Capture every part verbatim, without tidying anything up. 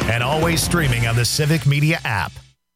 and always streaming on the Civic Media app.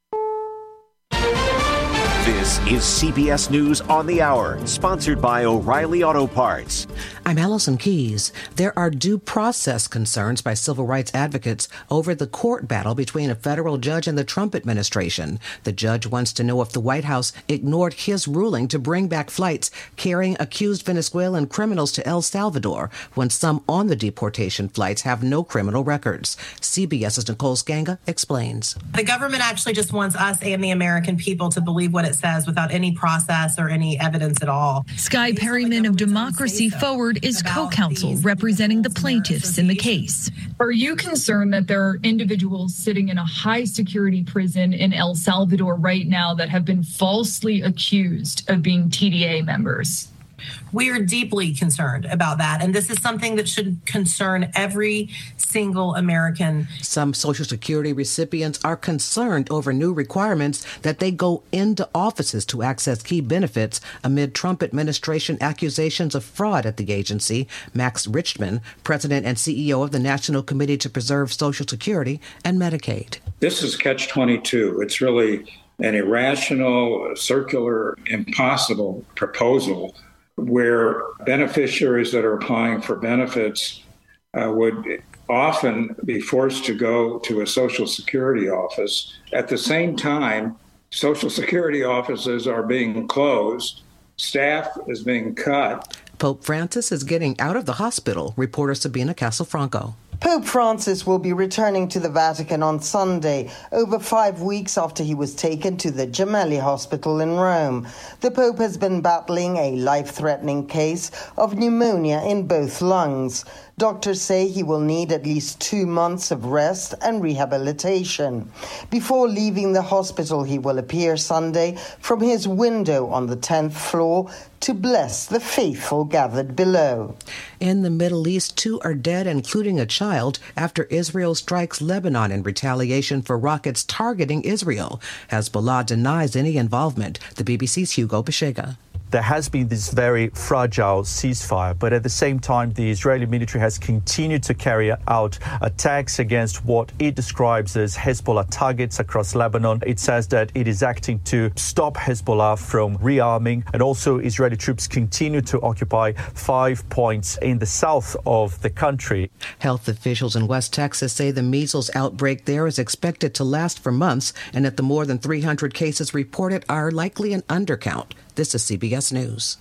This is C B S News on the Hour, sponsored by O'Reilly Auto Parts. I'm Allison Keyes. There are due process concerns by civil rights advocates over the court battle between a federal judge and the Trump administration. The judge wants to know if the White House ignored his ruling to bring back flights carrying accused Venezuelan criminals to El Salvador when some on the deportation flights have no criminal records. CBS's Nicole Skanga explains. The government actually just wants us and the American people to believe what it says without any process or any evidence at all. Skye Perryman of Democracy Forward is co-counsel representing the plaintiffs in the case. Are you concerned that there are individuals sitting in a high security prison in El Salvador right now that have been falsely accused of being T D A members? We are deeply concerned about that, and this is something that should concern every single American. Some Social Security recipients are concerned over new requirements that they go into offices to access key benefits amid Trump administration accusations of fraud at the agency. Max Richman, president and C E O of the National Committee to Preserve Social Security and Medicaid. This is catch twenty-two. It's really an irrational, circular, impossible proposal where beneficiaries that are applying for benefits uh, would often be forced to go to a Social Security office. At the same time, Social Security offices are being closed, staff is being cut. Pope Francis is getting out of the hospital, reporter Sabina Castelfranco. Pope Francis will be returning to the Vatican on Sunday, over five weeks after he was taken to the Gemelli Hospital in Rome. The Pope has been battling a life-threatening case of pneumonia in both lungs. Doctors say he will need at least two months of rest and rehabilitation. Before leaving the hospital, he will appear Sunday from his window on the tenth floor to bless the faithful gathered below. In the Middle East, two are dead, including a child, after Israel strikes Lebanon in retaliation for rockets targeting Israel. Hezbollah denies any involvement. The B B C's Hugo Beshega. There has been this very fragile ceasefire, but at the same time, the Israeli military has continued to carry out attacks against what it describes as Hezbollah targets across Lebanon. It says that it is acting to stop Hezbollah from rearming, and also Israeli troops continue to occupy five points in the south of the country. Health officials in West Texas say the measles outbreak there is expected to last for months, and that the more than three hundred cases reported are likely an undercount. This is C B S News.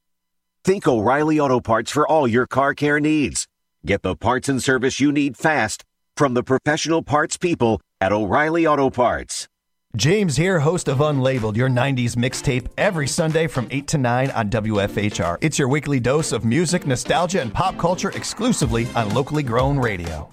Think O'Reilly Auto Parts for all your car care needs. Get the parts and service you need fast from the professional parts people at O'Reilly Auto Parts. James here, host of Unlabeled, your nineties mixtape, every Sunday from eight to nine on W F H R. It's your weekly dose of music, nostalgia, and pop culture exclusively on locally grown radio.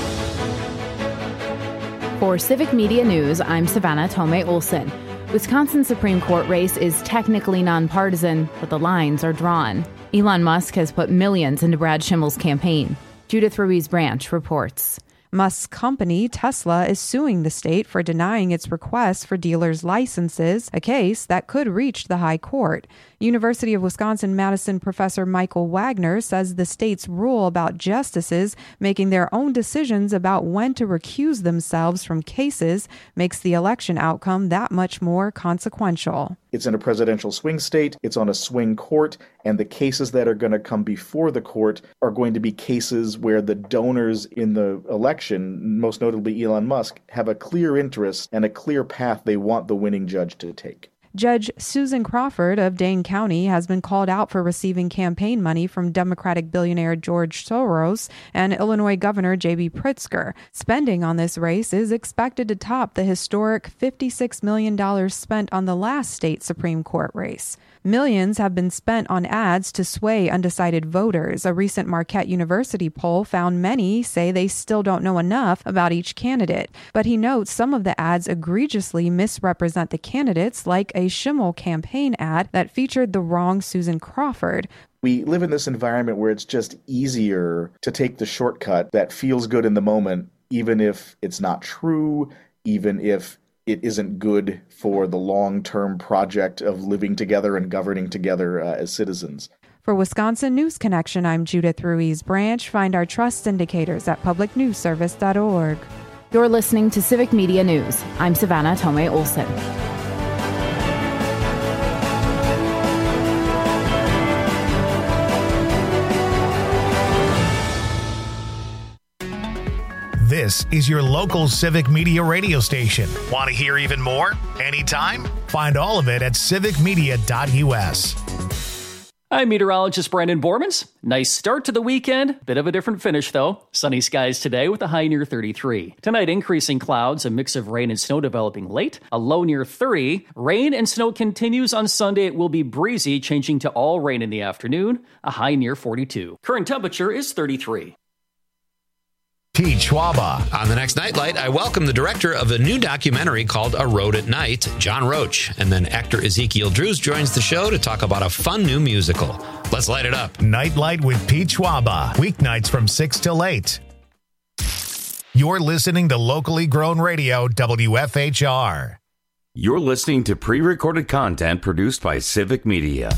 For Civic Media News, I'm Savannah Tomei Olson. Wisconsin's Supreme Court race is technically nonpartisan, but the lines are drawn. Elon Musk has put millions into Brad Schimmel's campaign. Judith Ruiz Branch reports. Musk's company, Tesla, is suing the state for denying its requests for dealers' licenses, a case that could reach the high court. University of Wisconsin-Madison professor Michael Wagner says the state's rule about justices making their own decisions about when to recuse themselves from cases makes the election outcome that much more consequential. It's in a presidential swing state, it's on a swing court, and the cases that are going to come before the court are going to be cases where the donors in the election, most notably Elon Musk, have a clear interest and a clear path they want the winning judge to take. Judge Susan Crawford of Dane County has been called out for receiving campaign money from Democratic billionaire George Soros and Illinois Governor J B Pritzker. Spending on this race is expected to top the historic fifty-six million dollars spent on the last state Supreme Court race. Millions have been spent on ads to sway undecided voters. A recent Marquette University poll found many say they still don't know enough about each candidate. But he notes some of the ads egregiously misrepresent the candidates, like a Schimmel campaign ad that featured the wrong Susan Crawford. We live in this environment where it's just easier to take the shortcut that feels good in the moment, even if it's not true, even if it isn't good for the long-term project of living together and governing together uh, as citizens. For Wisconsin News Connection, I'm Judith Ruiz Branch. Find our trust indicators at public news service dot org. You're listening to Civic Media News. I'm Savannah Tomei Olson. This is your local Civic Media radio station. Want to hear even more? Anytime? Find all of it at civic media dot u s. I'm meteorologist Brandon Bormans. Nice start to the weekend. Bit of a different finish, though. Sunny skies today with a high near thirty-three. Tonight, increasing clouds, a mix of rain and snow developing late. A low near thirty. Rain and snow continues on Sunday. It will be breezy, changing to all rain in the afternoon. A high near forty-two. Current temperature is thirty-three. Pete Schwaba. On the next Nightlight, I welcome the director of a new documentary called A Road at Night, John Roach. And then actor Ezekiel Drews joins the show to talk about a fun new musical. Let's light it up. Nightlight with Pete Schwaba. Weeknights from six till eight. You're listening to locally grown radio, W F H R. You're listening to pre-recorded content produced by Civic Media.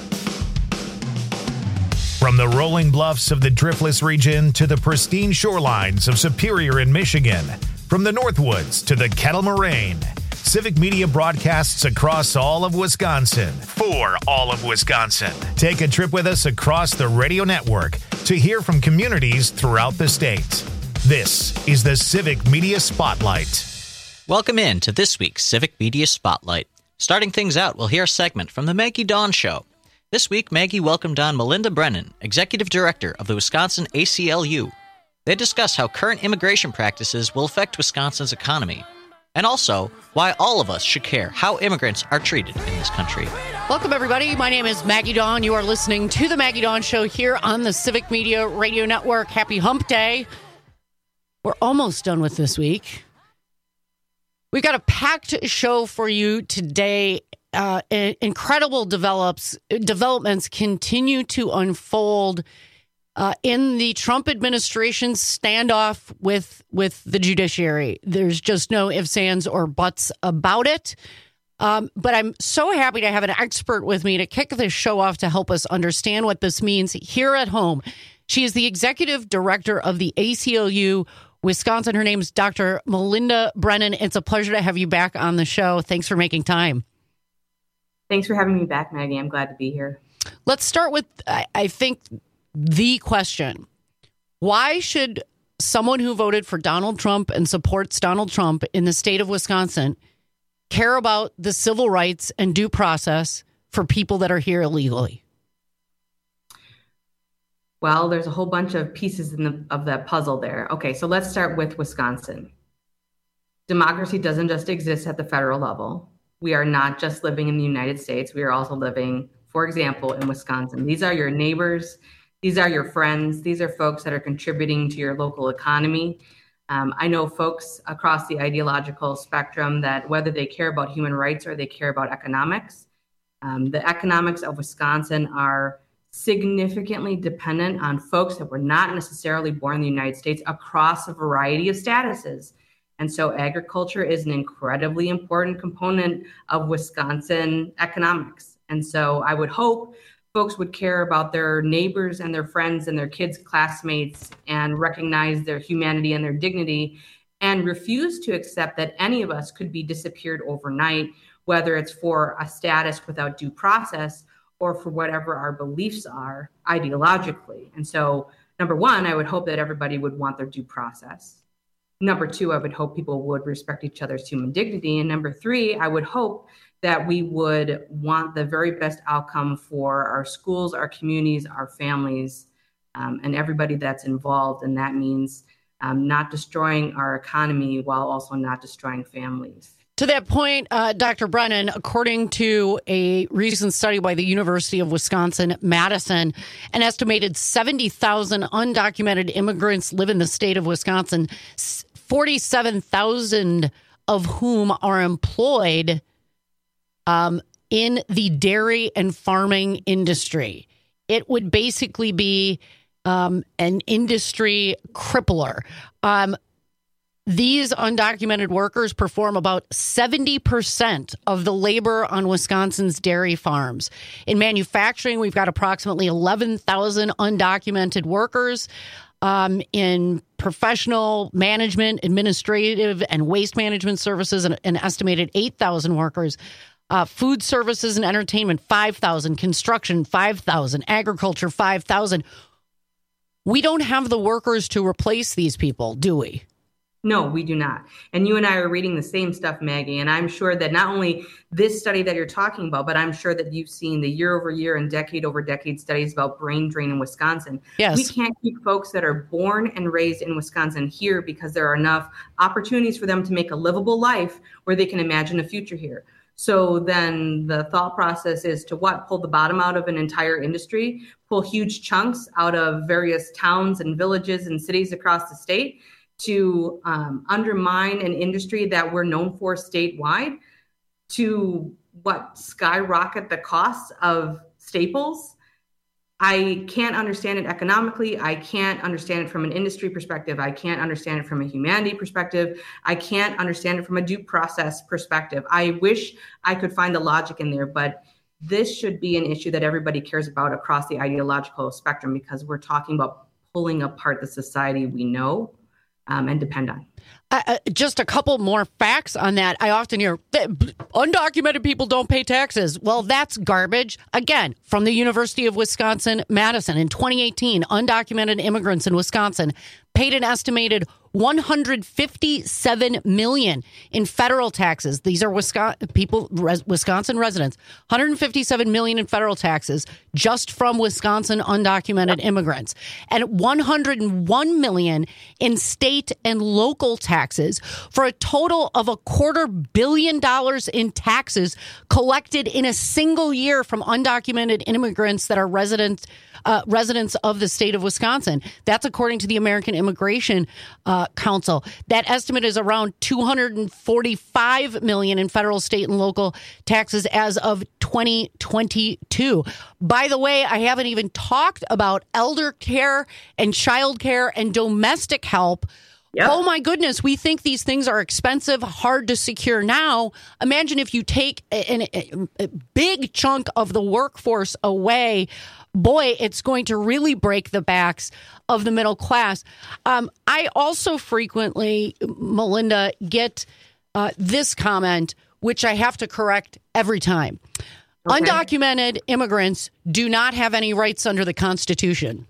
From the rolling bluffs of the Driftless region to the pristine shorelines of Superior in Michigan, from the Northwoods to the Kettle Moraine, Civic Media broadcasts across all of Wisconsin for all of Wisconsin. Take a trip with us across the radio network to hear from communities throughout the state. This is the Civic Media Spotlight. Welcome in to this week's Civic Media Spotlight. Starting things out, we'll hear a segment from the Maggie Dawn Show. This week, Maggie welcomed on Melinda Brennan, Executive Director of the Wisconsin A C L U. They discuss how current immigration practices will affect Wisconsin's economy, and also why all of us should care how immigrants are treated in this country. Welcome, everybody. My name is Maggie Dawn. You are listening to The Maggie Dawn Show here on the Civic Media Radio Network. Happy Hump Day. We're almost done with this week. We've got a packed show for you today. Uh, incredible develops, developments continue to unfold uh, in the Trump administration's standoff with with the judiciary. There's just no ifs, ands, or buts about it. Um, but I'm so happy to have an expert with me to kick this show off to help us understand what this means here at home. She is the executive director of the A C L U Wisconsin. Her name is Doctor Melinda Brennan. It's a pleasure to have you back on the show. Thanks for making time. Thanks for having me back, Maggie. I'm glad to be here. Let's start with, I, I think, the question. Why should someone who voted for Donald Trump and supports Donald Trump in the state of Wisconsin care about the civil rights and due process for people that are here illegally? Well, there's a whole bunch of pieces in the, of that puzzle there. Okay, so let's start with Wisconsin. Democracy doesn't just exist at the federal level. We are not just living in the United States. We are also living, for example, in Wisconsin. These are your neighbors. These are your friends. These are folks that are contributing to your local economy. Um, I know folks across the ideological spectrum that whether they care about human rights or they care about economics, um, the economics of Wisconsin are significantly dependent on folks that were not necessarily born in the United States across a variety of statuses. And so agriculture is an incredibly important component of Wisconsin economics. And so I would hope folks would care about their neighbors and their friends and their kids' classmates and recognize their humanity and their dignity and refuse to accept that any of us could be disappeared overnight, whether it's for a status without due process or for whatever our beliefs are ideologically. And so, number one, I would hope that everybody would want their due process. Number two, I would hope people would respect each other's human dignity. And number three, I would hope that we would want the very best outcome for our schools, our communities, our families, um, and everybody that's involved. And that means um, not destroying our economy while also not destroying families. To that point, uh, Doctor Brennan, according to a recent study by the University of Wisconsin-Madison, an estimated seventy thousand undocumented immigrants live in the state of Wisconsin, forty-seven thousand of whom are employed um, in the dairy and farming industry. It would basically be um, an industry crippler. Um, These undocumented workers perform about seventy percent of the labor on Wisconsin's dairy farms. In manufacturing, we've got approximately eleven thousand undocumented workers. Um, in professional management, administrative, and waste management services, an, an estimated eight thousand workers. Uh, food services and entertainment, five thousand. Construction, five thousand. Agriculture, five thousand. We don't have the workers to replace these people, do we? No, we do not. And you and I are reading the same stuff, Maggie. And I'm sure that not only this study that you're talking about, but I'm sure that you've seen the year over year and decade over decade studies about brain drain in Wisconsin. Yes. We can't keep folks that are born and raised in Wisconsin here because there are enough opportunities for them to make a livable life where they can imagine a future here. So then the thought process is to what? Pull the bottom out of an entire industry, pull huge chunks out of various towns and villages and cities across the state to um, undermine an industry that we're known for statewide, to what, skyrocket the costs of staples. I can't understand it economically. I can't understand it from an industry perspective. I can't understand it from a humanity perspective. I can't understand it from a due process perspective. I wish I could find the logic in there, but this should be an issue that everybody cares about across the ideological spectrum, because we're talking about pulling apart the society we know um, and depend on. Uh, just a couple more facts on that. I often hear undocumented people don't pay taxes. Well, that's garbage. Again, from the University of Wisconsin-Madison in twenty eighteen, undocumented immigrants in Wisconsin paid an estimated one hundred fifty-seven million dollars in federal taxes. These are Wisconsin people, res, Wisconsin residents. one hundred fifty-seven million dollars in federal taxes just from Wisconsin undocumented immigrants, and one hundred one million dollars in state and local taxes, for a total of a quarter billion dollars in taxes collected in a single year from undocumented immigrants that are residents uh, residents of the state of Wisconsin. That's according to the American Immigration uh, Council. That estimate is around two hundred forty-five million dollars in federal, state, and local taxes as of twenty twenty-two. By the way, I haven't even talked about elder care and child care and domestic help. Yep. Oh, my goodness. We think these things are expensive, hard to secure now. Imagine if you take a, a, a big chunk of the workforce away. Boy, it's going to really break the backs of the middle class. Um, I also frequently, Melinda, get uh, this comment, which I have to correct every time. Okay. Undocumented immigrants do not have any rights under the Constitution.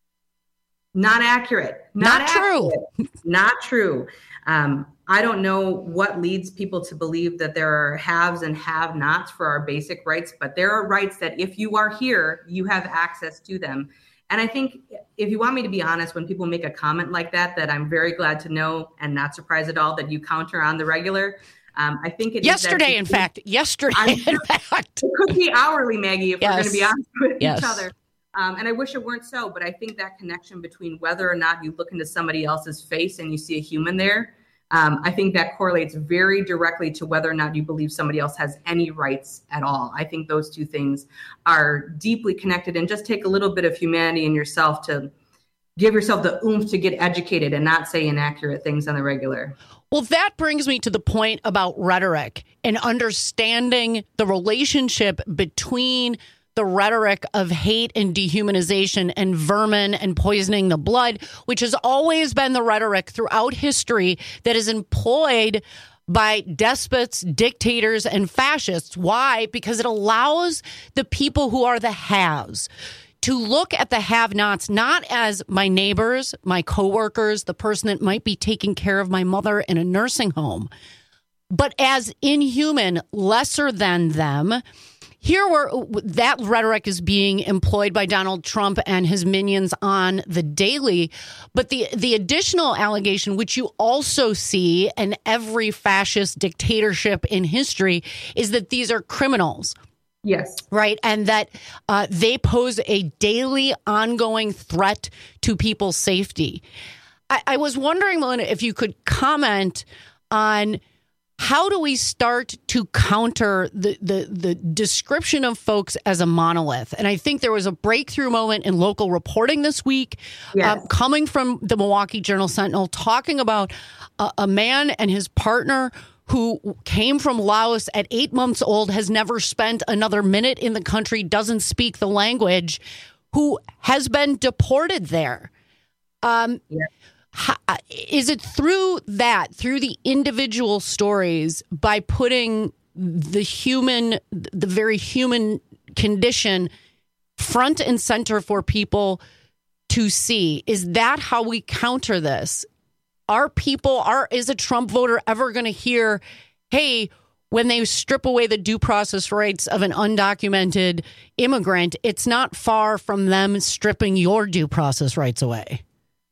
Not accurate. Not, Not true. Accurate. Not true. Um, I don't know what leads people to believe that there are haves and have-nots for our basic rights, but there are rights that if you are here, you have access to them. And I think if you want me to be honest, when people make a comment like that, that I'm very glad to know and not surprised at all that you counter on the regular. Um, I think it yesterday, is in fact, yesterday, I'm, in fact, it could be hourly, Maggie, if yes. we're going to be honest with yes. each other. Um, and I wish it weren't so, but I think that connection between whether or not you look into somebody else's face and you see a human there, um, I think that correlates very directly to whether or not you believe somebody else has any rights at all. I think those two things are deeply connected, and just take a little bit of humanity in yourself to give yourself the oomph to get educated and not say inaccurate things on the regular. Well, that brings me to the point about rhetoric and understanding the relationship between the rhetoric of hate and dehumanization and vermin and poisoning the blood, which has always been the rhetoric throughout history that is employed by despots, dictators, and fascists. Why? Because it allows the people who are the haves to look at the have-nots not as my neighbors, my coworkers, the person that might be taking care of my mother in a nursing home, but as inhuman, lesser than them. Here, where that rhetoric is being employed by Donald Trump and his minions on the daily. But the, the additional allegation, which you also see in every fascist dictatorship in history, is that these are criminals. Yes. Right. And that uh, they pose a daily ongoing threat to people's safety. I, I was wondering, Melinda, if you could comment on how do we start to counter the, the, the description of folks as a monolith? And I think there was a breakthrough moment in local reporting this week, yes. um, coming from the Milwaukee Journal-Sentinel, talking about a, a man and his partner who came from Laos at eight months old, has never spent another minute in the country, doesn't speak the language, who has been deported there. Um, yeah. how, is it through that, through the individual stories, by putting the human, the very human condition front and center for people to see? Is that how we counter this? Are people, are is a Trump voter ever going to hear, hey, when they strip away the due process rights of an undocumented immigrant, it's not far from them stripping your due process rights away?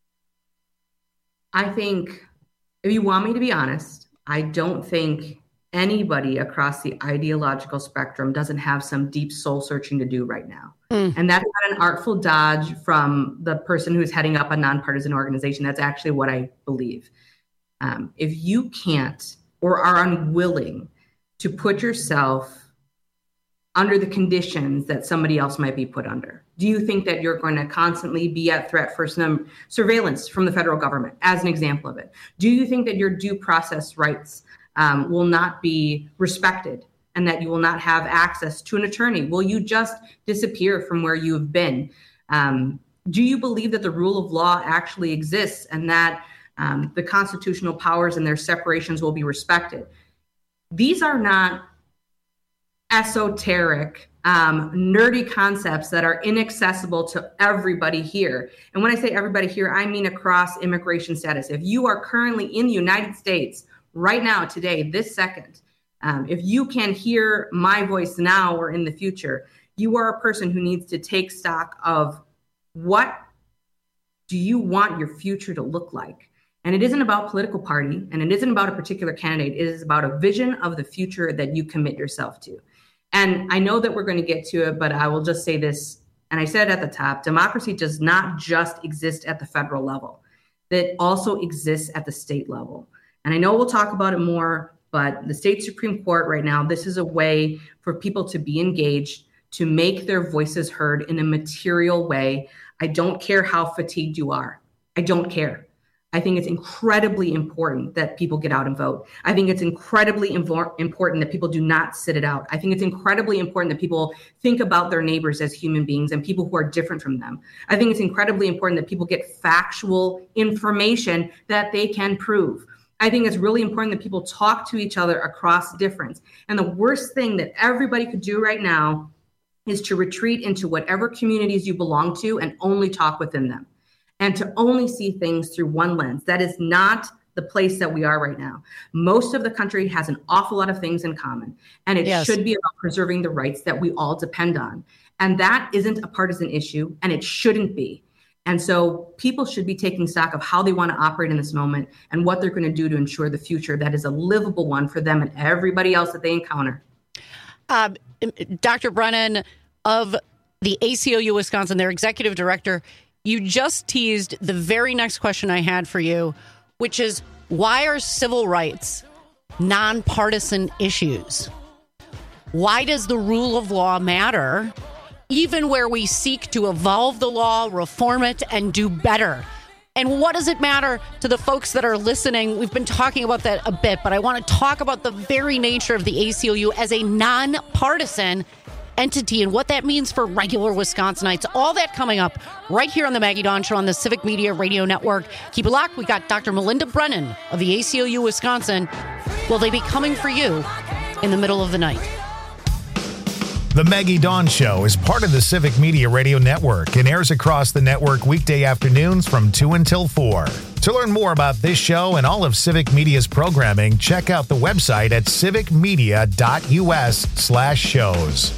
I think, if you want me to be honest, I don't think anybody across the ideological spectrum doesn't have some deep soul searching to do right now. Mm. And that's not an artful dodge from the person who's heading up a nonpartisan organization. That's actually what I believe. Um, if you can't or are unwilling to put yourself under the conditions that somebody else might be put under, do you think that you're going to constantly be at threat for some surveillance from the federal government, as an example of it? Do you think that your due process rights um, will not be respected and that you will not have access to an attorney? Will you just disappear from where you have been? Um, do you believe that the rule of law actually exists and that um, the constitutional powers and their separations will be respected? These are not esoteric, um, nerdy concepts that are inaccessible to everybody here. And when I say everybody here, I mean across immigration status. If you are currently in the United States right now, today, this second, um, if you can hear my voice now or in the future, you are a person who needs to take stock of what do you want your future to look like? And it isn't about political party, and it isn't about a particular candidate. It is about a vision of the future that you commit yourself to. And I know that we're going to get to it, but I will just say this, and I said it at the top, democracy does not just exist at the federal level. It also exists at the state level. And I know we'll talk about it more, but the state Supreme Court right now, this is a way for people to be engaged, to make their voices heard in a material way. I don't care how fatigued you are. I don't care. I think it's incredibly important that people get out and vote. I think it's incredibly invo- important that people do not sit it out. I think it's incredibly important that people think about their neighbors as human beings and people who are different from them. I think it's incredibly important that people get factual information that they can prove. I think it's really important that people talk to each other across difference. And the worst thing that everybody could do right now is to retreat into whatever communities you belong to and only talk within them, and to only see things through one lens. That is not the place that we are right now. Most of the country has an awful lot of things in common, and it yes. should be about preserving the rights that we all depend on. And that isn't a partisan issue, and it shouldn't be. And so people should be taking stock of how they want to operate in this moment and what they're going to do to ensure the future that is a livable one for them and everybody else that they encounter. Uh, Doctor Brennan of the A C L U Wisconsin, their executive director, you just teased the very next question I had for you, which is, why are civil rights nonpartisan issues? Why does the rule of law matter, even where we seek to evolve the law, reform it, and do better? And what does it matter to the folks that are listening? We've been talking about that a bit, but I want to talk about the very nature of the A C L U as a nonpartisan entity and what that means for regular Wisconsinites. All that coming up right here on the Maggie Dawn Show on the Civic Media Radio Network. Keep it locked. We got Doctor Melinda Brennan of the A C L U Wisconsin. Will they be coming for you in the middle of the night? The Maggie Dawn Show is part of the Civic Media Radio Network and airs across the network weekday afternoons from two until four. To learn more about this show and all of Civic Media's programming, check out the website at civicmedia.us slash shows.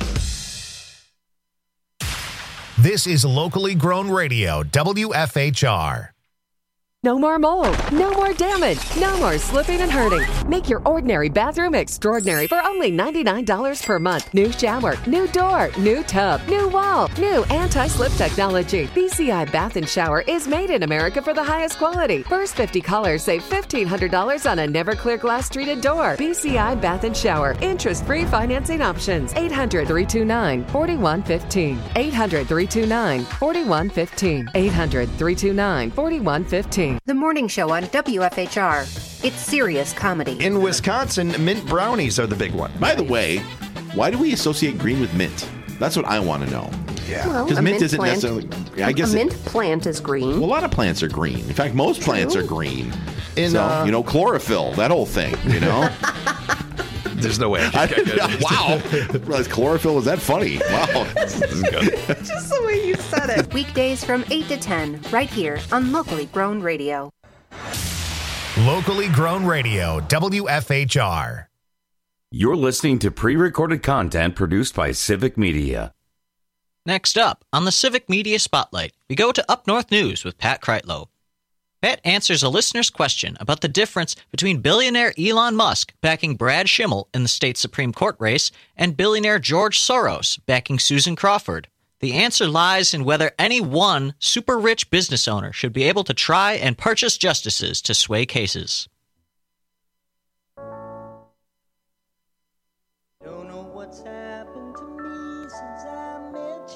This is locally grown radio, W F H R. No more mold, no more damage, no more slipping and hurting. Make your ordinary bathroom extraordinary for only ninety-nine dollars per month. New shower, new door, new tub, new wall, new anti-slip technology. B C I Bath and Shower is made in America for the highest quality. First fifty callers save fifteen hundred dollars on a never clear glass treated door. B C I Bath and Shower. Interest-free financing options. eight hundred, three two nine, four one one five. eight hundred, three two nine, four one one five. eight hundred, three two nine, four one one five. The morning show on W F H R. It's serious comedy. In Wisconsin, mint brownies are the big one. By the way, why do we associate green with mint? That's what I want to know. Yeah. Well, Because a mint, mint isn't plant- necessarily. I guess a it- mint plant is green. well, a lot of plants are green. In fact, most plants are green. In, so, uh, you know, chlorophyll, that whole thing, you know? There's no way. I didn't- wow. Realize chlorophyll is that funny? Wow. This is good. Just the way you said it. Weekdays from eight to ten, right here on Locally Grown Radio. Locally Grown Radio, W F H R. You're listening to pre-recorded content produced by Civic Media. Next up, on the Civic Media Spotlight, we go to Up North News with Pat Kreitlow. Pat answers a listener's question about the difference between billionaire Elon Musk backing Brad Schimmel in the state Supreme Court race and billionaire George Soros backing Susan Crawford. The answer lies in whether any one super rich business owner should be able to try and purchase justices to sway cases. Don't know what's happened to me since I met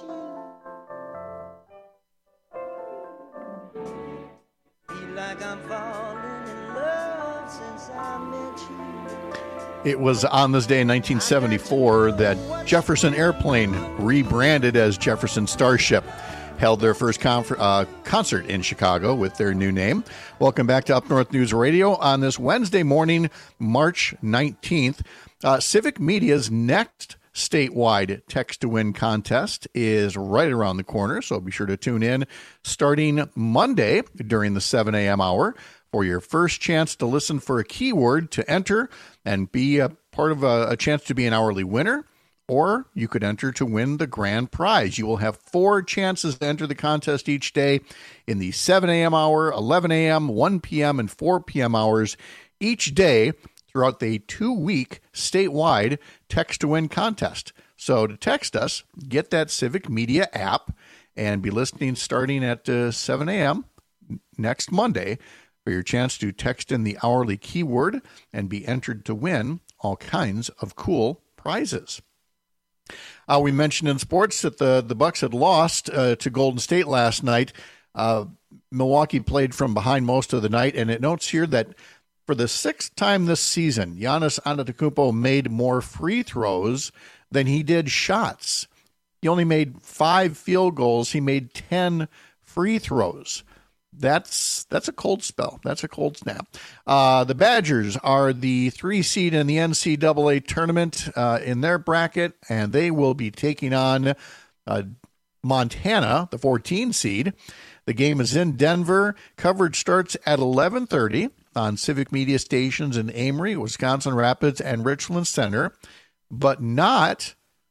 you. Feel like I'm falling in love since I met you. It was on this day in nineteen seventy-four that Jefferson Airplane, rebranded as Jefferson Starship, held their first confer- uh, concert in Chicago with their new name. Welcome back to Up North News Radio on this Wednesday morning, March nineteenth. Uh, Civic Media's next statewide Text to Win contest is right around the corner, so be sure to tune in starting Monday during the seven a.m. hour for your first chance to listen for a keyword to enter and be a part of a, a chance to be an hourly winner, or you could enter to win the grand prize. You will have four chances to enter the contest each day in the seven a.m. hour, eleven a.m., one p.m., and four p.m. hours each day throughout the two-week statewide Text to Win contest. So to text us, get that Civic Media app and be listening starting at uh, seven a.m. next Monday for your chance to text in the hourly keyword and be entered to win all kinds of cool prizes. Uh, we mentioned in sports that the, the Bucks had lost uh, to Golden State last night. Uh, Milwaukee played from behind most of the night, and it notes here that for the sixth time this season, Giannis Antetokounmpo made more free throws than he did shots. He only made five field goals. He made ten free throws. That's that's a cold spell. That's a cold snap. Uh, the Badgers are the three seed in the N C double A tournament uh, in their bracket, and they will be taking on uh, Montana, the fourteen seed. The game is in Denver. Coverage starts at eleven thirty on Civic Media stations in Amory, Wisconsin Rapids, and Richland Center, but not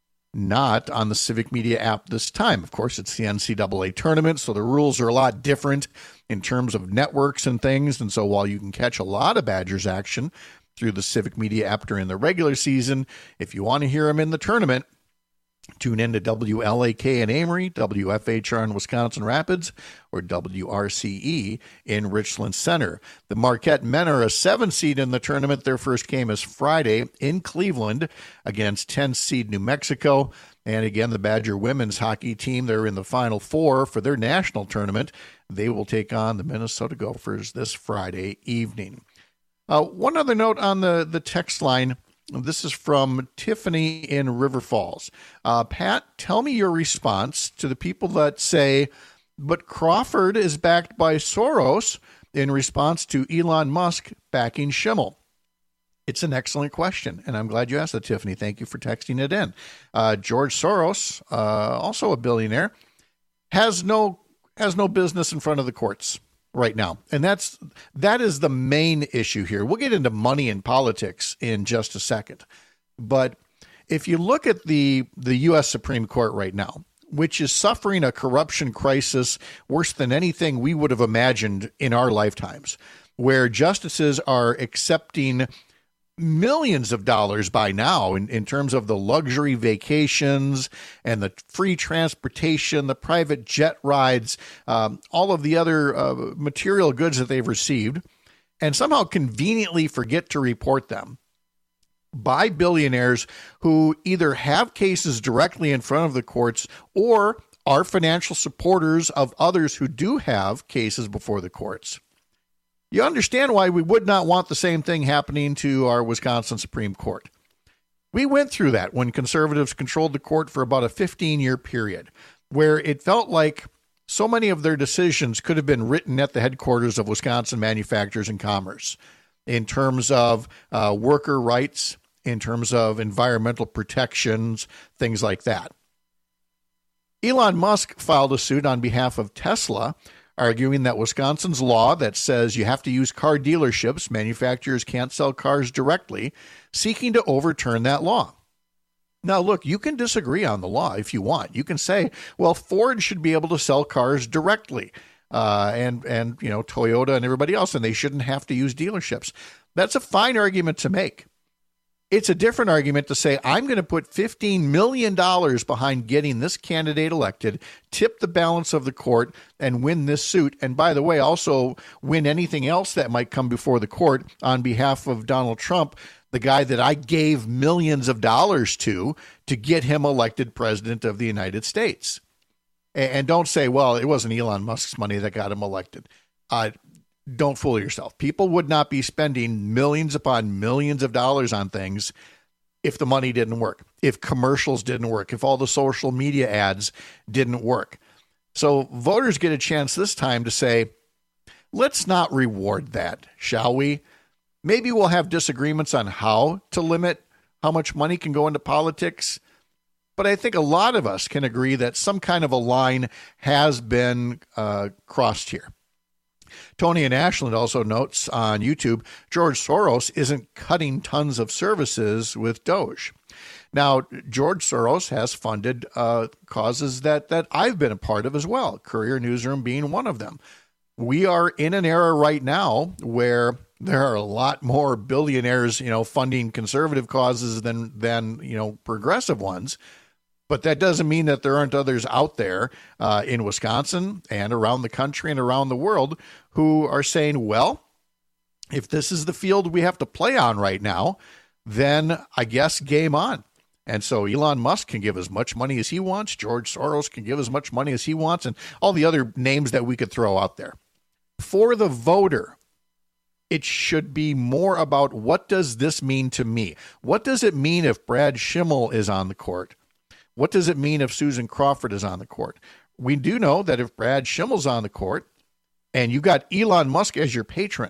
not on the Civic Media app this time. Of course, it's the N C double A tournament, so the rules are a lot different in terms of networks and things. And so while you can catch a lot of Badgers action through the Civic Media app during the regular season, if you want to hear them in the tournament, tune in to W L A K in Amory, W F H R in Wisconsin Rapids, or W R C E in Richland Center. The Marquette men are a seven seed in the tournament. Their first game is Friday in Cleveland against ten seed New Mexico. And again, the Badger women's hockey team, they're in the Final Four for their national tournament. They will take on the Minnesota Gophers this Friday evening. Uh, one other note on the, the text line. This is from Tiffany in River Falls. Uh, Pat, tell me your response to the people that say, but Crawford is backed by Soros in response to Elon Musk backing Schimmel. It's an excellent question, and I'm glad you asked that, Tiffany. Thank you for texting it in. Uh, George Soros, uh, also a billionaire, has no has no business in front of the courts right now. And that's that is the main issue here. We'll get into money and politics in just a second. But if you look at the the U S Supreme Court right now, which is suffering a corruption crisis worse than anything we would have imagined in our lifetimes, where justices are accepting millions of dollars by now in, in terms of the luxury vacations and the free transportation, the private jet rides, um, all of the other uh, material goods that they've received, and somehow conveniently forget to report them by billionaires who either have cases directly in front of the courts or are financial supporters of others who do have cases before the courts. You understand why we would not want the same thing happening to our Wisconsin Supreme Court. We went through that when conservatives controlled the court for about a fifteen-year period. where it felt like so many of their decisions could have been written at the headquarters of Wisconsin Manufacturers and Commerce in terms of uh, worker rights, in terms of environmental protections, things like that. Elon Musk filed a suit on behalf of Tesla, arguing that Wisconsin's law that says you have to use car dealerships, manufacturers can't sell cars directly, seeking to overturn that law. Now, look, you can disagree on the law if you want. You can say, well, Ford should be able to sell cars directly, uh, and, and you know, Toyota and everybody else, and they shouldn't have to use dealerships. That's a fine argument to make. It's a different argument to say, I'm going to put fifteen million dollars behind getting this candidate elected, tip the balance of the court, and win this suit. And by the way, also win anything else that might come before the court on behalf of Donald Trump, the guy that I gave millions of dollars to to get him elected president of the United States. And don't say, well, it wasn't Elon Musk's money that got him elected. Uh, don't fool yourself. People would not be spending millions upon millions of dollars on things if the money didn't work, if commercials didn't work, if all the social media ads didn't work. So voters get a chance this time to say, let's not reward that, shall we? Maybe we'll have disagreements on how to limit how much money can go into politics. But I think a lot of us can agree that some kind of a line has been uh, crossed here. Tony and Ashland also notes on YouTube, George Soros isn't cutting tons of services with Doge. Now, George Soros has funded uh, causes that, that I've been a part of as well, Courier Newsroom being one of them. We are in an era right now where there are a lot more billionaires, you know, funding conservative causes than, than you know, progressive ones. But that doesn't mean that there aren't others out there uh, in Wisconsin and around the country and around the world who are saying, well, if this is the field we have to play on right now, then I guess game on. And so Elon Musk can give as much money as he wants. George Soros can give as much money as he wants, and all the other names that we could throw out there. For the voter, it should be more about, what does this mean to me? What does it mean if Brad Schimmel is on the court? What does it mean if Susan Crawford is on the court? We do know that if Brad Schimmel's on the court and you got Elon Musk as your patron,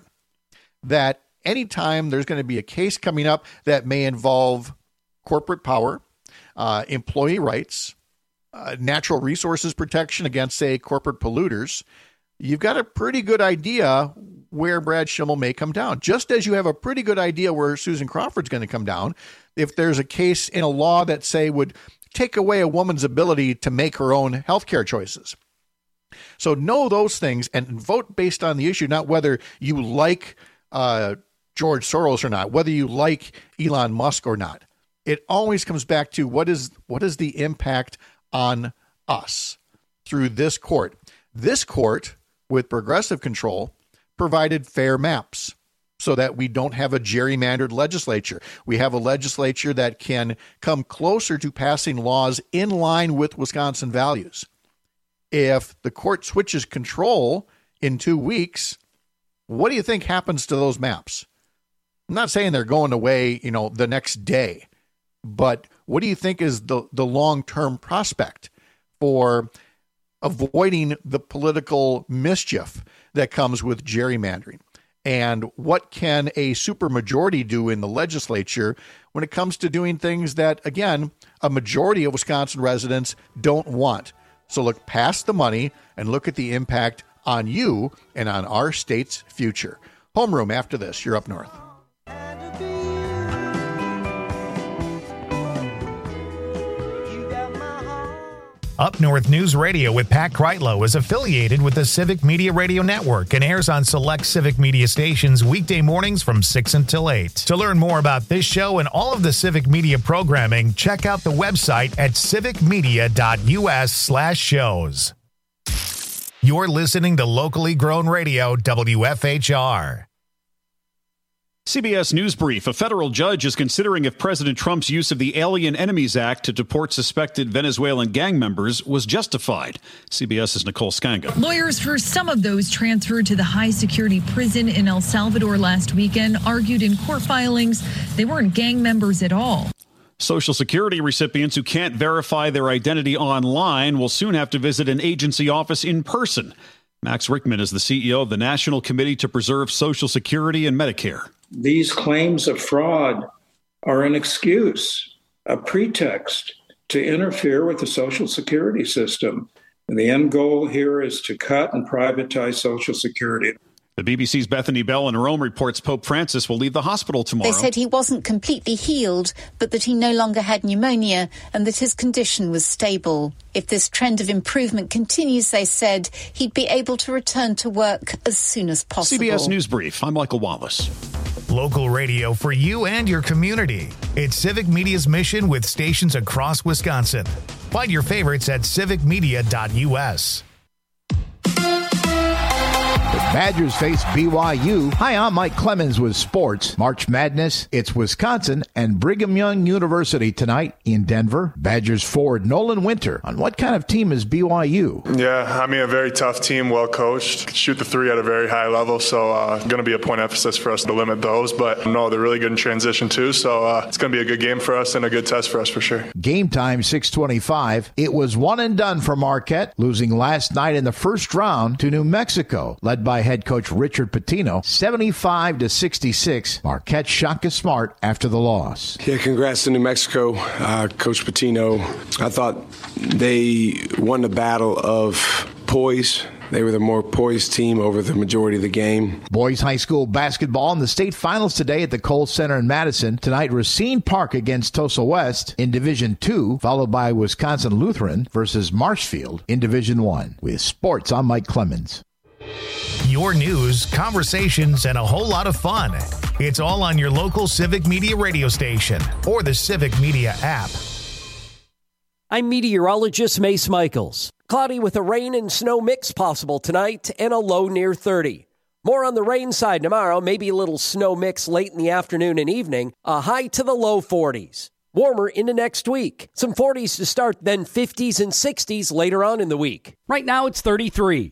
that anytime there's going to be a case coming up that may involve corporate power, uh, employee rights, uh, natural resources protection against, say, corporate polluters, you've got a pretty good idea where Brad Schimmel may come down, just as you have a pretty good idea where Susan Crawford's going to come down if there's a case in a law that, say, would take away a woman's ability to make her own healthcare choices. So know those things and vote based on the issue, not whether you like uh, George Soros or not, whether you like Elon Musk or not. It always comes back to what is what is the impact on us through this court. This court, with progressive control, provided fair maps so that we don't have a gerrymandered legislature. We have a legislature that can come closer to passing laws in line with Wisconsin values. If the court switches control in two weeks, what do you think happens to those maps? I'm not saying they're going away, you know, the next day, but what do you think is the, the long-term prospect for avoiding the political mischief that comes with gerrymandering? And what can a supermajority do in the legislature when it comes to doing things that, again, a majority of Wisconsin residents don't want? So look past the money and look at the impact on you and on our state's future. Homeroom after this. You're up north. Up North News Radio with Pat Kreitlow is affiliated with the Civic Media Radio Network and airs on select Civic Media stations weekday mornings from six until eight. To learn more about this show and all of the Civic Media programming, check out the website at civicmedia.us slash shows. You're listening to locally grown radio, W F H R. C B S News Brief. A federal judge is considering if President Trump's use of the Alien Enemies Act to deport suspected Venezuelan gang members was justified. CBS's Nicole Skanga. Lawyers for some of those transferred to the high-security prison in El Salvador last weekend argued in court filings they weren't gang members at all. Social Security recipients who can't verify their identity online will soon have to visit an agency office in person. Max Rickman is the C E O of the National Committee to Preserve Social Security and Medicare. These claims of fraud are an excuse, a pretext to interfere with the Social Security system. And the end goal here is to cut and privatize Social Security. The B B C's Bethany Bell in Rome reports Pope Francis will leave the hospital tomorrow. They said he wasn't completely healed, but that he no longer had pneumonia and that his condition was stable. If this trend of improvement continues, they said, he'd be able to return to work as soon as possible. C B S News Brief. I'm Michael Wallace. Local radio for you and your community. It's Civic Media's mission with stations across Wisconsin. Find your favorites at civic media dot u s. Badgers face B Y U. Hi, I'm Mike Clemens with sports. March Madness, it's Wisconsin and Brigham Young University tonight in Denver. Badgers forward Nolan Winter on what kind of team is B Y U? Yeah, I mean, a very tough team, well coached, shoot the three at a very high level, so uh, going to be a point emphasis for us to limit those, but no, they're really good in transition too, so uh, it's going to be a good game for us and a good test for us for sure. Game time, six twenty-five. It was one and done for Marquette, losing last night in the first round to New Mexico, led by head coach Richard Pitino, seventy-five to sixty-six. Marquette Shaka Smart after the loss. Yeah, congrats to New Mexico, uh, Coach Pitino. I thought they won the battle of poise. They were the more poised team over the majority of the game. Boys high school basketball in the state finals today at the Kohl Center in Madison. Tonight, Racine Park against Tulsa West in Division two, followed by Wisconsin Lutheran versus Marshfield in Division one. With sports, I'm Mike Clemens. Your news, conversations, and a whole lot of fun. It's all on your local Civic Media radio station or the Civic Media app. I'm meteorologist Mace Michaels. Cloudy with a rain and snow mix possible tonight and a low near thirty. More on the rain side tomorrow, maybe a little snow mix late in the afternoon and evening, a high to the low forties. Warmer into next week. Some forties to start, then fifties and sixties later on in the week. Right now it's thirty-three.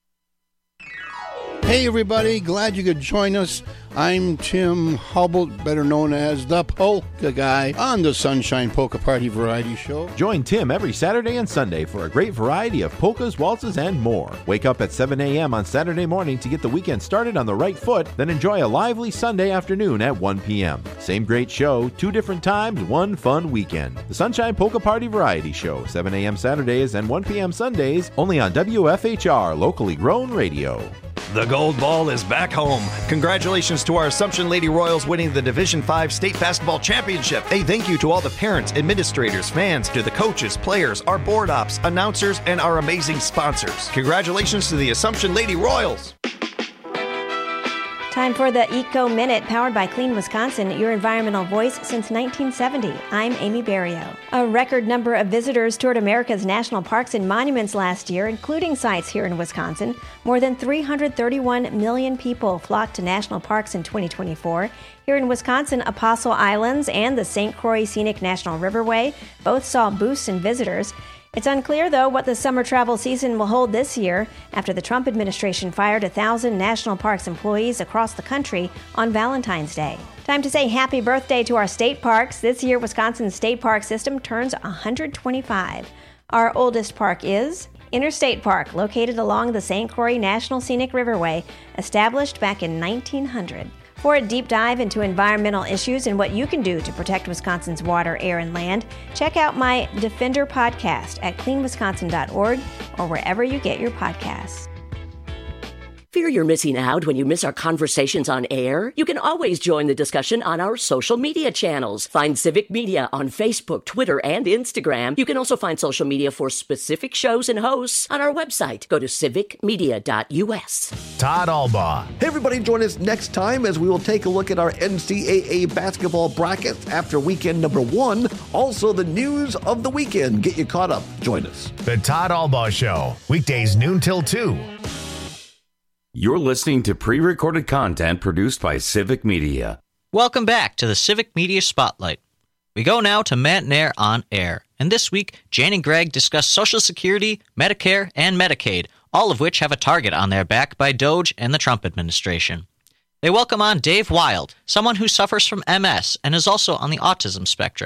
Hey everybody, glad you could join us. I'm Tim Hubble, better known as the Polka Guy, on the Sunshine Polka Party Variety Show. Join Tim every Saturday and Sunday for a great variety of polkas, waltzes, and more. Wake up at seven a.m. on Saturday morning to get the weekend started on the right foot, then enjoy a lively Sunday afternoon at one p.m. Same great show, two different times, one fun weekend. The Sunshine Polka Party Variety Show, seven a.m. Saturdays and one p.m. Sundays, only on W F H R, locally grown radio. The Gold Ball is back home. Congratulations to our Assumption Lady Royals winning the Division five State Basketball Championship. A thank you to all the parents, administrators, fans, to the coaches, players, our board ops, announcers, and our amazing sponsors. Congratulations to the Assumption Lady Royals. Time for the Eco Minute, powered by Clean Wisconsin, your environmental voice since nineteen seventy. I'm Amy Barrio. A record number of visitors toured America's national parks and monuments last year, including sites here in Wisconsin. More than three hundred thirty-one million people flocked to national parks in twenty twenty-four. Here in Wisconsin, Apostle Islands and the Saint Croix Scenic National Riverway both saw boosts in visitors. It's unclear, though, what the summer travel season will hold this year after the Trump administration fired one thousand national parks employees across the country on Valentine's Day. Time to say happy birthday to our state parks. This year, Wisconsin's state park system turns one hundred twenty-five. Our oldest park is Interstate Park, located along the Saint Croix National Scenic Riverway, established back in nineteen hundred. For a deep dive into environmental issues and what you can do to protect Wisconsin's water, air, and land, check out my Defender podcast at clean wisconsin dot org or wherever you get your podcasts. Fear you're missing out when you miss our conversations on air? You can always join the discussion on our social media channels. Find Civic Media on Facebook, Twitter, and Instagram. You can also find social media for specific shows and hosts on our website. Go to civic media dot u s. Todd Albaugh. Hey everybody, join us next time as we will take a look at our N C double A basketball brackets after weekend number one. Also the news of the weekend. Get you caught up. Join us. The Todd Albaugh Show, weekdays noon till two. You're listening to pre-recorded content produced by Civic Media. Welcome back to the Civic Media Spotlight. We go now to Matt and Air on Air. And this week, Jane and Greg discuss Social Security, Medicare, and Medicaid, all of which have a target on their back by DOGE and the Trump administration. They welcome on Dave Wild, someone who suffers from M S and is also on the autism spectrum.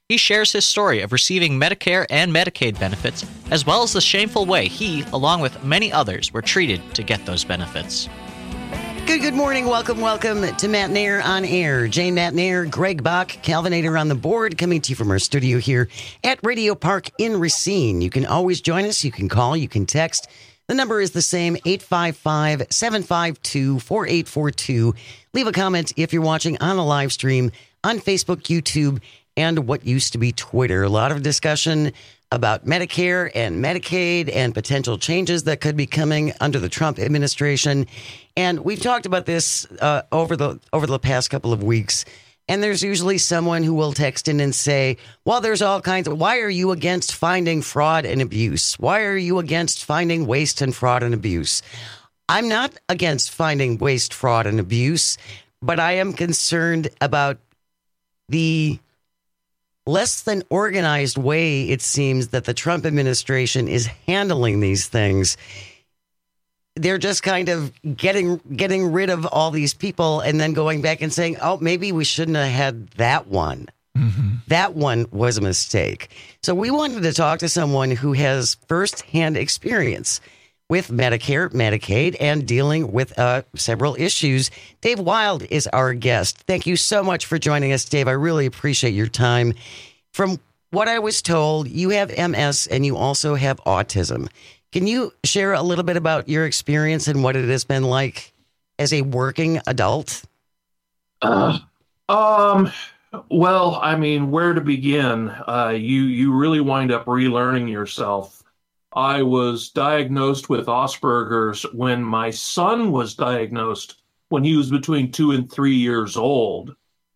He shares his story of receiving Medicare and Medicaid benefits, as well as the shameful way he, along with many others, were treated to get those benefits. Good, good morning. Welcome, welcome to Matt Nair on Air. Jane Matt Nair, Greg Bach, Calvinator on the board, coming to you from our studio here at Radio Park in Racine. You can always join us. You can call. You can text. The number is the same, eight five five, seven five two, four eight four two. Leave a comment if you're watching on a live stream on Facebook, YouTube, and what used to be Twitter. A lot of discussion about Medicare and Medicaid and potential changes that could be coming under the Trump administration. And we've talked about this uh, over the over the past couple of weeks. And there's usually someone who will text in and say, well, there's all kinds of, why are you against finding fraud and abuse? Why are you against finding waste and fraud and abuse? I'm not against finding waste, fraud, and abuse, but I am concerned about the less than organized way, it seems, that the Trump administration is handling these things. They're just kind of getting getting rid of all these people and then going back and saying, oh, maybe we shouldn't have had that one. Mm-hmm. That one was a mistake. So we wanted to talk to someone who has firsthand experience with Medicare, Medicaid, and dealing with uh, several issues. Dave Wild is our guest. Thank you so much for joining us, Dave. I really appreciate your time. From what I was told, you have M S and you also have autism. Can you share a little bit about your experience and what it has been like as a working adult? Uh, um, well, I mean, where to begin? Uh, you, you really wind up relearning yourself. I was diagnosed with Asperger's when my son was diagnosed when he was between two and three years old.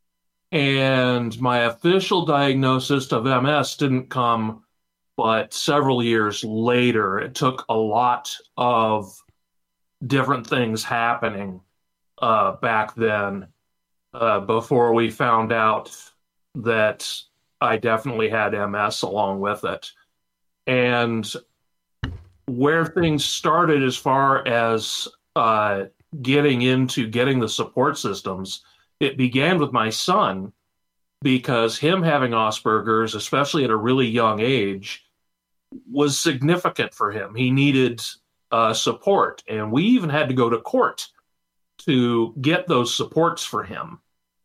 And my official diagnosis of M S didn't come but several years later. It took a lot of different things happening uh, back then uh, before we found out that I definitely had M S along with it. And where things started as far as uh, getting into getting the support systems, it began with my son, because him having Asperger's, especially at a really young age, was significant for him. He needed uh, support, and we even had to go to court to get those supports for him.